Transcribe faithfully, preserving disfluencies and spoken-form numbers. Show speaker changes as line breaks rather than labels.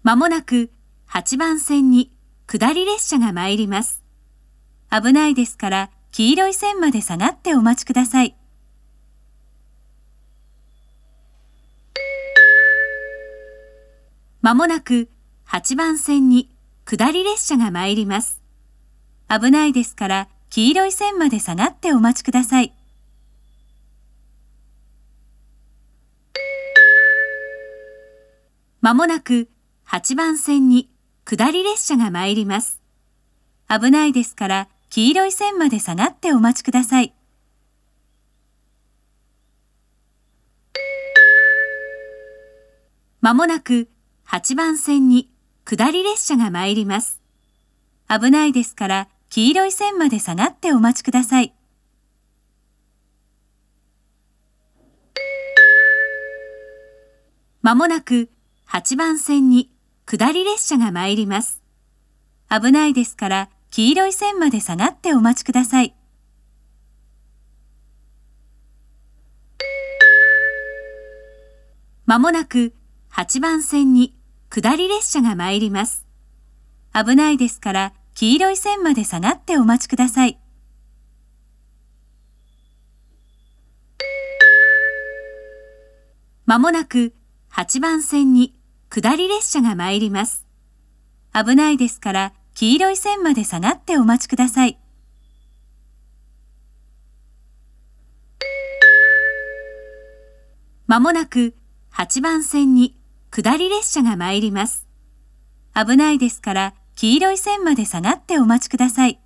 まもなくはちばん線に下り列車が参ります。危ないですから黄色い線まで下がってお待ちください。まもなくはちばん線に下り列車が参ります。危ないですから黄色い線まで下がってお待ちください。まもなくはちばん線に下り列車が参ります。危ないですから黄色い線まで下がってお待ちください。まもなくはちばん線に下り列車が参ります。危ないですから黄色い線まで下がってお待ちください。まもなくはちばん線に下り列車が参ります。危ないですから黄色い線まで下がってお待ちください。まもなくはちばん線に下り列車が参ります。危ないですから黄色い線まで下がってお待ちください。まもなくはちばん線に下り列車が参ります。危ないですから黄色い線まで下がってお待ちください。まもなくはちばん線に下り列車が参ります。危ないですから黄色い線まで下がってお待ちください。